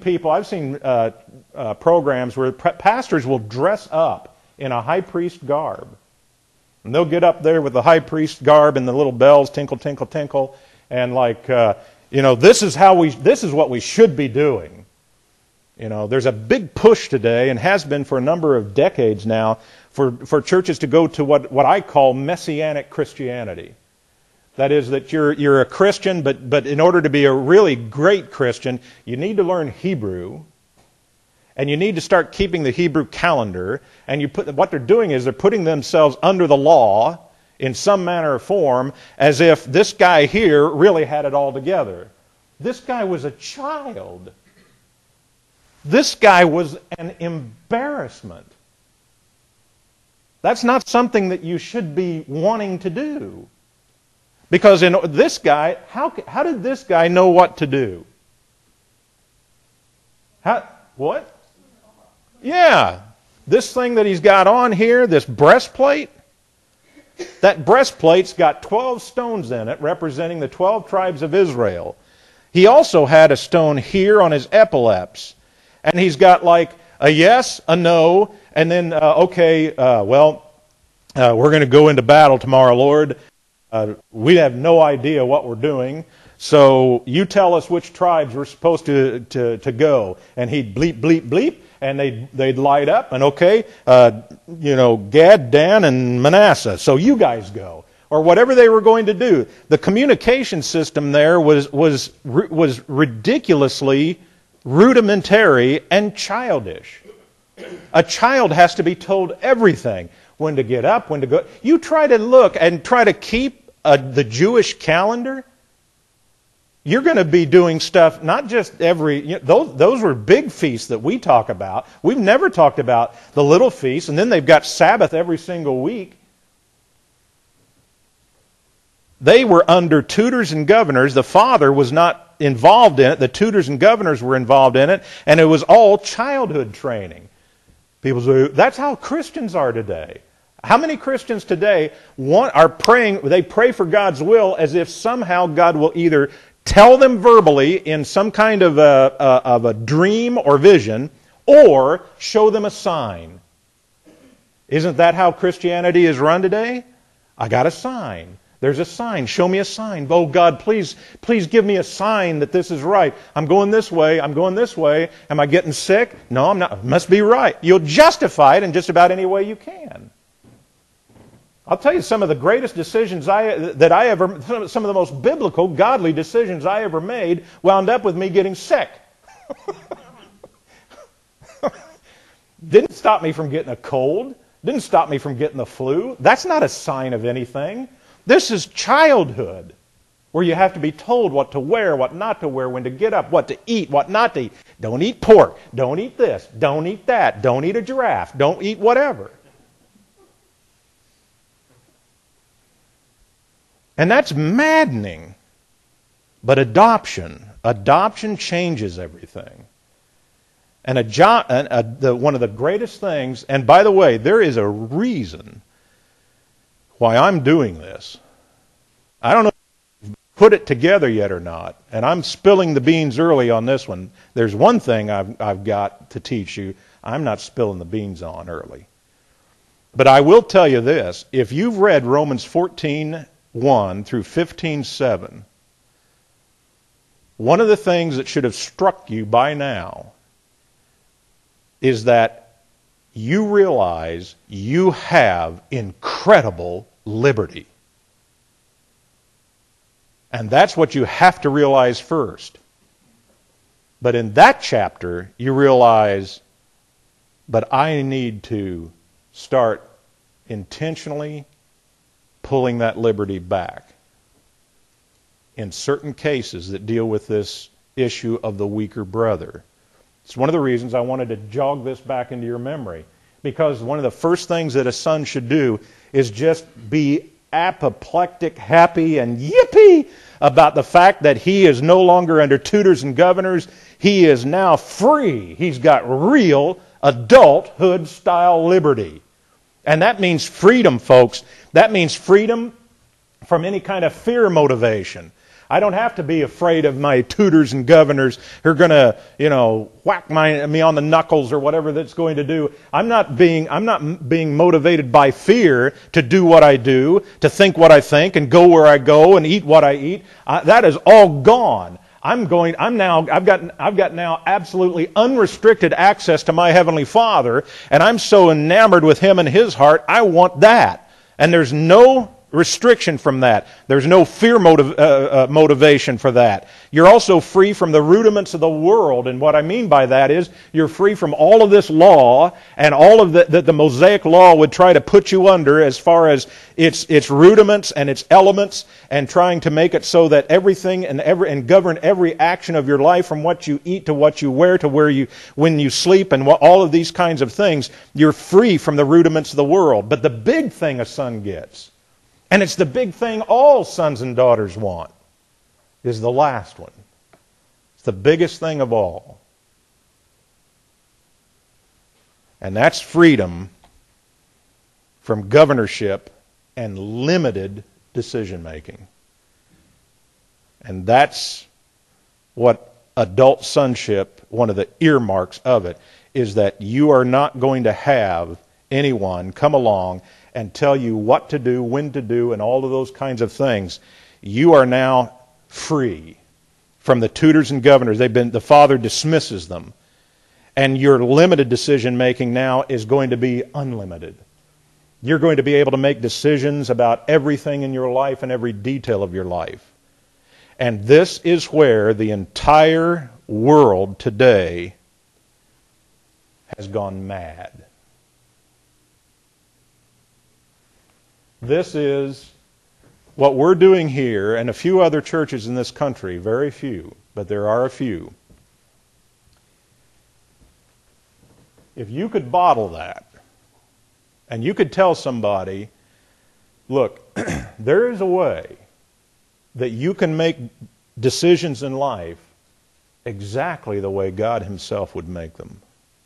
programs where pastors will dress up in a high priest garb. And they'll get up there with the high priest garb and the little bells, tinkle, tinkle, tinkle, and this is what we should be doing. There's a big push today, and has been for a number of decades now, for churches to go to what I call messianic Christianity. That is, that you're a Christian, but in order to be a really great Christian, you need to learn Hebrew, and you need to start keeping the Hebrew calendar. And what they're doing is they're putting themselves under the law in some manner or form, as if this guy here really had it all together. This guy was a child. This guy was an embarrassment. That's not something that you should be wanting to do. Because in this guy, how did this guy know what to do? What? Yeah. This thing that he's got on here, this breastplate, that breastplate's got 12 stones in it representing the 12 tribes of Israel. He also had a stone here on his epaulets. And he's got like a yes, a no, and then, we're going to go into battle tomorrow, Lord. We have no idea what we're doing. So you tell us which tribes we're supposed to go. And he'd bleep, bleep, bleep, and they'd light up. And okay, Gad, Dan, and Manasseh. So you guys go. Or whatever they were going to do. The communication system there was ridiculously rudimentary and childish. A child has to be told everything. When to get up, when to go. You try to look and try to keep the Jewish calendar. You're going to be doing stuff, not just those were big feasts that we talk about. We've never talked about the little feasts, and then they've got Sabbath every single week. They were under tutors and governors. The father was not involved in it. The tutors and governors were involved in it, and it was all childhood training. People say, that's how Christians are today. How many Christians today are praying, they pray for God's will as if somehow God will either tell them verbally in some kind of a dream or vision, or show them a sign. Isn't that how Christianity is run today? I got a sign. There's a sign. Show me a sign. Oh God, please give me a sign that this is right. I'm going this way. I'm going this way. Am I getting sick? No, I'm not. It must be right. You'll justify it in just about any way you can. I'll tell you some of the greatest decisions some of the most biblical, godly decisions I ever made wound up with me getting sick. Didn't stop me from getting a cold. Didn't stop me from getting the flu. That's not a sign of anything. This is childhood, where you have to be told what to wear, what not to wear, when to get up, what to eat, what not to eat. Don't eat pork. Don't eat this. Don't eat that. Don't eat a giraffe. Don't eat whatever. And that's maddening. But adoption changes everything. And one of the greatest things, and by the way, there is a reason why I'm doing this. I don't know if you've put it together yet or not, and I'm spilling the beans early on this one. There's one thing I've got to teach you. I'm not spilling the beans on early. But I will tell you this. If you've read Romans 14:1 through 15:7, one of the things that should have struck you by now is that you realize you have incredible liberty. And that's what you have to realize first. But in that chapter, you realize, but I need to start intentionally pulling that liberty back in certain cases that deal with this issue of the weaker brother. It's one of the reasons I wanted to jog this back into your memory. Because one of the first things that a son should do is just be apoplectic, happy, and yippee about the fact that he is no longer under tutors and governors. He is now free. He's got real adulthood-style liberty. And that means freedom, folks. That means freedom from any kind of fear motivation. I don't have to be afraid of my tutors and governors who are going to, whack me on the knuckles or whatever that's going to do. I'm not being motivated by fear to do what I do, to think what I think, and go where I go, and eat what I eat. That is all gone. I've got now absolutely unrestricted access to my Heavenly Father, and I'm so enamored with Him and His heart, I want that. And there's no restriction from that. There's no fear motivation for that. You're also free from the rudiments of the world, and what I mean by that is you're free from all of this law and all of the Mosaic law would try to put you under as far as its rudiments and its elements, and trying to make it so that everything and govern every action of your life, from what you eat to what you wear to when you sleep, and all of these kinds of things. You're free from the rudiments of the world. But the big thing a son gets, and it's the big thing all sons and daughters want, is the last one. It's the biggest thing of all. And that's freedom from governorship and limited decision making. And that's what adult sonship, one of the earmarks of it, is that you are not going to have anyone come along and tell you what to do, when to do, and all of those kinds of things. You are now free from the tutors and governors. The Father dismisses them. And your limited decision making now is going to be unlimited. You're going to be able to make decisions about everything in your life and every detail of your life. And this is where the entire world today has gone mad. This is what we're doing here, and a few other churches in this country, very few, but there are a few. If you could bottle that, and you could tell somebody, look, there is a way that you can make decisions in life exactly the way God Himself would make them.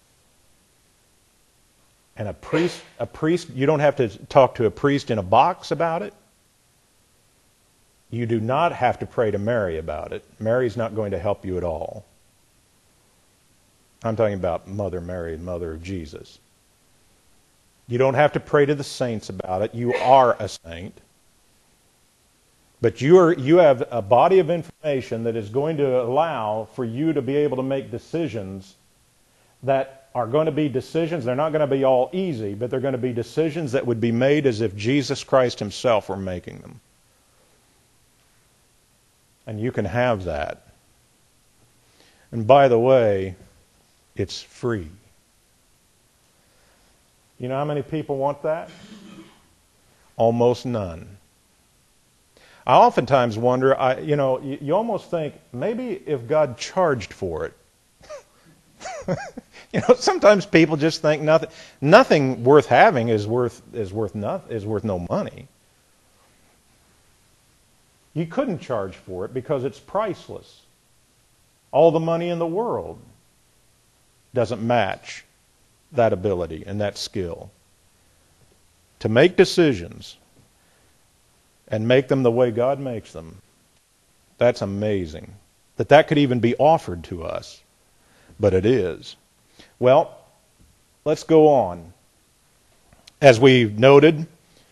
And a priest, you don't have to talk to a priest in a box about it. You do not have to pray to Mary about it. Mary's not going to help you at all. I'm talking about Mother Mary, Mother of Jesus. You don't have to pray to the saints about it. You are a saint. But you have a body of information that is going to allow for you to be able to make decisions that are going to be decisions. They're not going to be all easy, but they're going to be decisions that would be made as if Jesus Christ Himself were making them. And you can have that. And by the way, it's free. You know how many people want that? Almost none. I oftentimes wonder, you almost think, maybe if God charged for it. Sometimes people just think nothing worth having is worth no money. You couldn't charge for it because it's priceless. All the money in the world doesn't match that ability and that skill to make decisions and make them the way God makes them. That's amazing that could even be offered to us, but it is. Well, let's go on. As we've noted,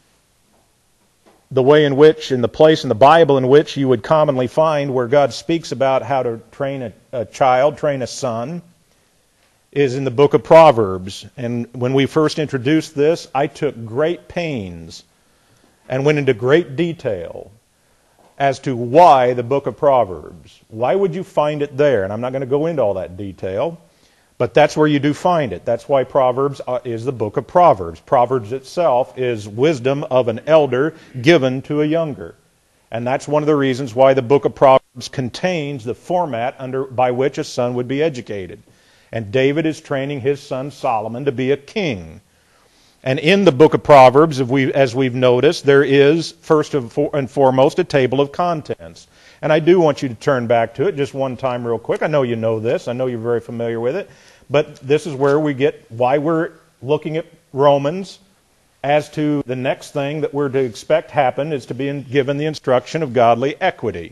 the way in which, in the place in the Bible in which you would commonly find where God speaks about how to train a child, train a son, is in the book of Proverbs. And when we first introduced this, I took great pains and went into great detail as to why the book of Proverbs. Why would you find it there? And I'm not going to go into all that detail, but that's where you do find it. That's why Proverbs is the book of Proverbs. Proverbs itself is wisdom of an elder given to a younger. And that's one of the reasons why the book of Proverbs contains the format by which a son would be educated. And David is training his son Solomon to be a king. And in the book of Proverbs, as we've noticed, there is, first and foremost, a table of contents. And I do want you to turn back to it just one time real quick. I know you know this. I know you're very familiar with it. But this is where we get why we're looking at Romans as to the next thing that we're to expect happen is to be given the instruction of godly equity.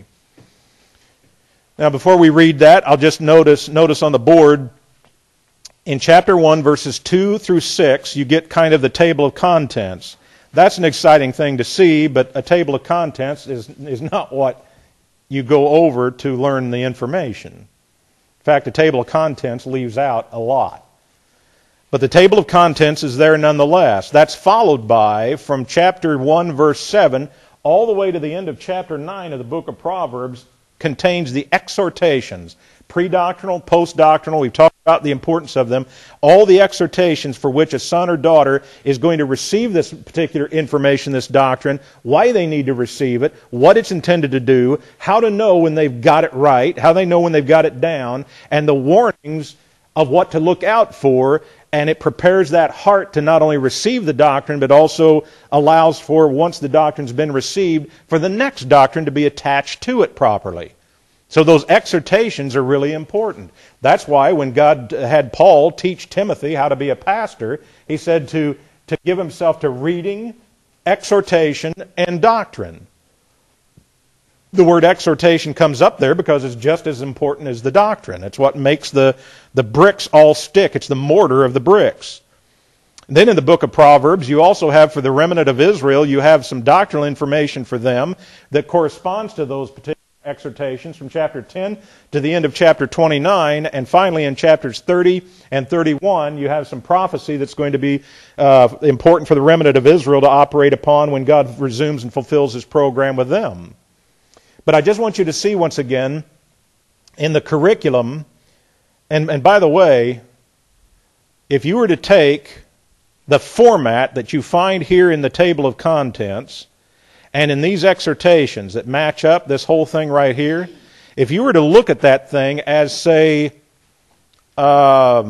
Now, before we read that, I'll just notice on the board, in chapter 1, verses 2 through 6, you get kind of the table of contents. That's an exciting thing to see, but a table of contents is not what you go over to learn the information. In fact, a table of contents leaves out a lot. But the table of contents is there nonetheless. That's followed by, from chapter 1, verse 7, all the way to the end of chapter 9 of the book of Proverbs, contains the exhortations, pre-doctrinal, post-doctrinal. We've talked about the importance of them. All the exhortations for which a son or daughter is going to receive this particular information, this doctrine, why they need to receive it, what it's intended to do, how to know when they've got it right, how they know when they've got it down, and the warnings of what to look out for. And it prepares that heart to not only receive the doctrine, but also allows for, once the doctrine's been received, for the next doctrine to be attached to it properly. So those exhortations are really important. That's why when God had Paul teach Timothy how to be a pastor, he said to give himself to reading, exhortation, and doctrine. The word exhortation comes up there because it's just as important as the doctrine. It's what makes the bricks all stick. It's the mortar of the bricks. Then in the book of Proverbs, you also have for the remnant of Israel, you have some doctrinal information for them that corresponds to those particular exhortations from chapter 10 to the end of chapter 29. And finally in chapters 30 and 31, you have some prophecy that's going to be important for the remnant of Israel to operate upon when God resumes and fulfills His program with them. But I just want you to see once again in the curriculum, and by the way, if you were to take the format that you find here in the table of contents and in these exhortations that match up this whole thing right here, if you were to look at that thing as, say, a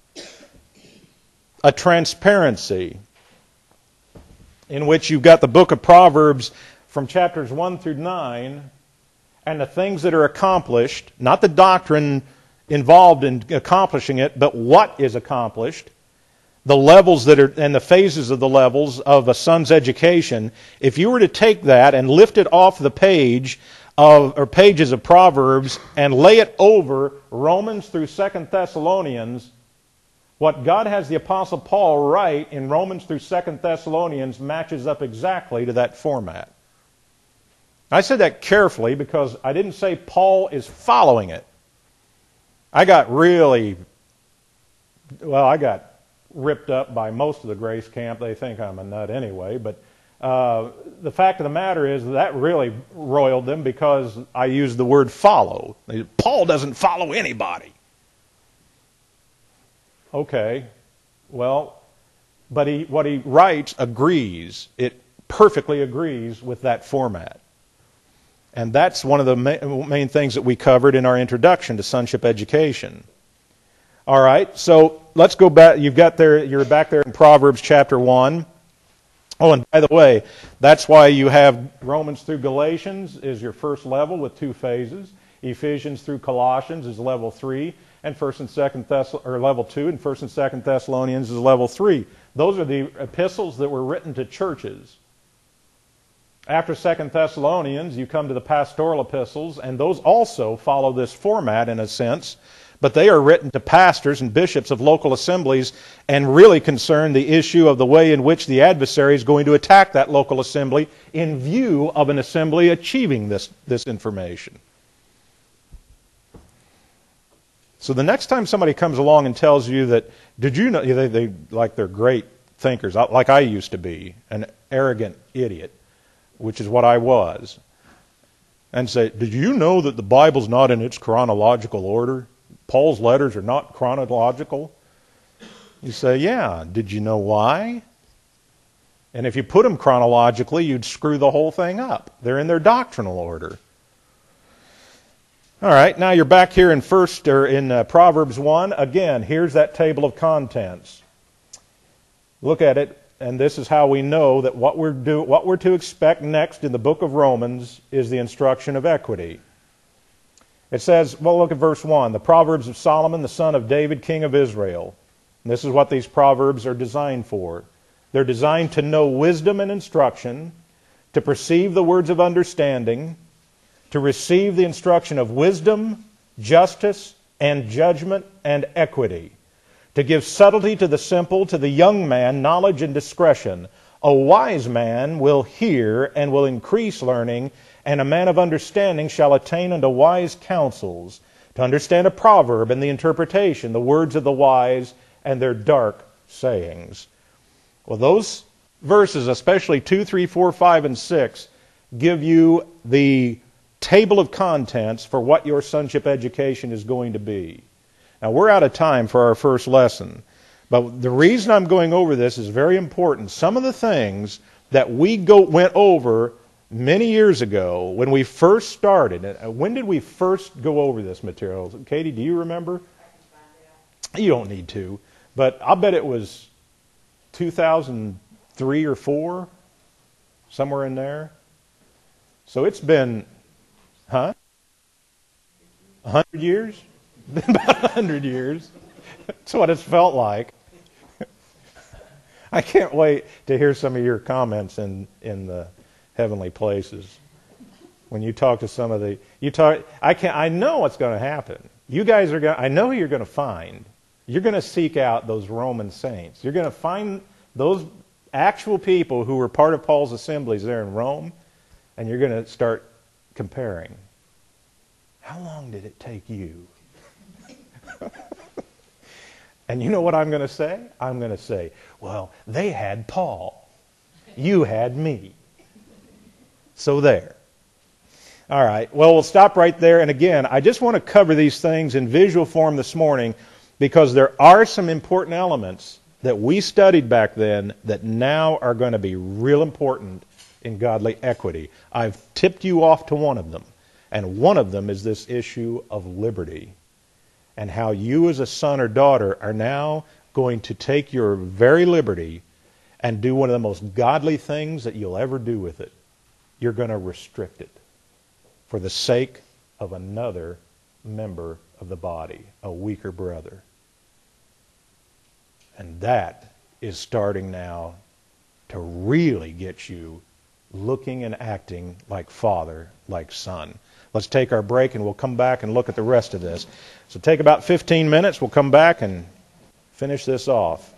transparency in which you've got the book of Proverbs from chapters 1 through 9 and the things that are accomplished, not the doctrine involved in accomplishing it, but what is accomplished, the levels that are, and the phases of the levels of a son's education. If you were to take that and lift it off the page or pages of Proverbs and lay it over Romans through 2 Thessalonians, what God has the Apostle Paul write in Romans through 2 Thessalonians matches up exactly to that format. I said that carefully because I didn't say Paul is following it. I got ripped up by most of the Grace Camp. They think I'm a nut anyway, but the fact of the matter is that really roiled them because I used the word follow. Paul doesn't follow anybody. Okay, well, but what he writes agrees. It perfectly agrees with that format. And that's one of the main things that we covered in our introduction to sonship education. All right, so let's go back. You're back there in Proverbs chapter 1. Oh, and by the way, that's why you have Romans through Galatians is your first level with 2 phases. Ephesians through Colossians is level 3, and level 2, and 1 and 2 Thessalonians is level 3. Those are the epistles that were written to churches. After 2 Thessalonians, you come to the pastoral epistles, and those also follow this format in a sense, but they are written to pastors and bishops of local assemblies and really concern the issue of the way in which the adversary is going to attack that local assembly in view of an assembly achieving this information. So the next time somebody comes along and tells you that, did you know, they're great thinkers, like I used to be, an arrogant idiot, which is what I was, and say, did you know that the Bible's not in its chronological order? Paul's letters are not chronological? You say, yeah. Did you know why? And if you put them chronologically, you'd screw the whole thing up. They're in their doctrinal order. All right, now you're back here in Proverbs 1. Again, here's that table of contents. Look at it. And this is how we know that what we're to expect next in the book of Romans is the instruction of equity. It says, well, look at verse 1. The Proverbs of Solomon, the son of David, king of Israel. And this is what these Proverbs are designed for. They're designed to know wisdom and instruction, to perceive the words of understanding, to receive the instruction of wisdom, justice, and judgment, and equity. To give subtlety to the simple, to the young man, knowledge and discretion. A wise man will hear and will increase learning, and a man of understanding shall attain unto wise counsels, to understand a proverb and the interpretation, the words of the wise and their dark sayings. Well, those verses, especially 2, 3, 4, 5, and 6, give you the table of contents for what your sonship education is going to be. Now, we're out of time for our first lesson, but the reason I'm going over this is very important. Some of the things that we went over many years ago when we first started, when did we first go over this material? Katie, do you remember? You don't need to, but I'll bet it was 2003 or 4, somewhere in there. So it's been, 100 years? About 100 years. That's what it's felt like. I can't wait to hear some of your comments in the heavenly places. When you talk to some of I know what's going to happen. You guys are going. I know who you're going to find. you're going to seek out those Roman saints. You're going to find those actual people who were part of Paul's assemblies there in Rome, and you're going to start comparing. How long did it take you? And you know what I'm going to say? I'm going to say, well, they had Paul. You had me. So there. All right. Well, we'll stop right there. And again, I just want to cover these things in visual form this morning because there are some important elements that we studied back then that now are going to be real important in godly equity. I've tipped you off to one of them. And one of them is this issue of liberty. And how you as a son or daughter are now going to take your very liberty and do one of the most godly things that you'll ever do with it. You're going to restrict it for the sake of another member of the body, a weaker brother. And that is starting now to really get you looking and acting like father, like son. Let's take our break and we'll come back and look at the rest of this. So take about 15 minutes. We'll come back and finish this off.